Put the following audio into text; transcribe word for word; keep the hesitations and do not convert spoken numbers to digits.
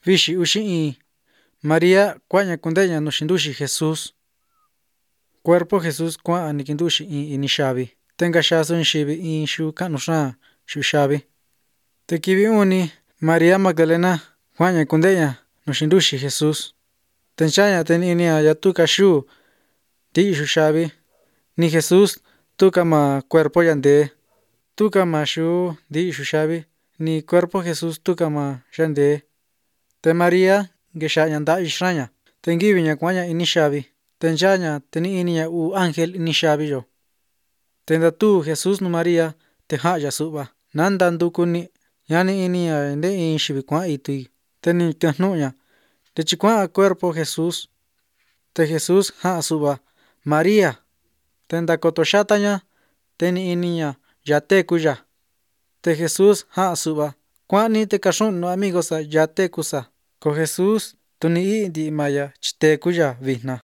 Vixi uxi in María kuaña kundeña nu xinduxi Jesús cuerpo Jesús kua'a ni kinduxi in ini xavi tenka xasu in xivi in xuu ka'nu xaan xuu xavi te kivi uni María Magdalena kuaña kundeña nu xinduxi Jesús tenchaña te iniña yatuka xuu ti'i xuu xavi ni Jesús tuka ma cuerpo yante tuka ma xuu ti'i xuu xavi ni cuerpo Jesús tuka ma yante te María kexaña nta'a ixraña te nkiviña kuaña ini xavi tenchaña te ni iniña uu ángel ini xaviyo te ndatu Jesús nu María te ja'anya su'va nanta ndukuni ñani iniña nte in xivi kua'an itui te ni tajnu'uña ntechi kua'an cuerpo Jesús te Jesús ja'a su'va María te nda koto xataña te ni iniña yatékuya te Jesús ja'a su'va kua'ani te kaxu'un amigosa yatekusa ko Jesús tu ni i'í nti'i maya chi tekuya vijna.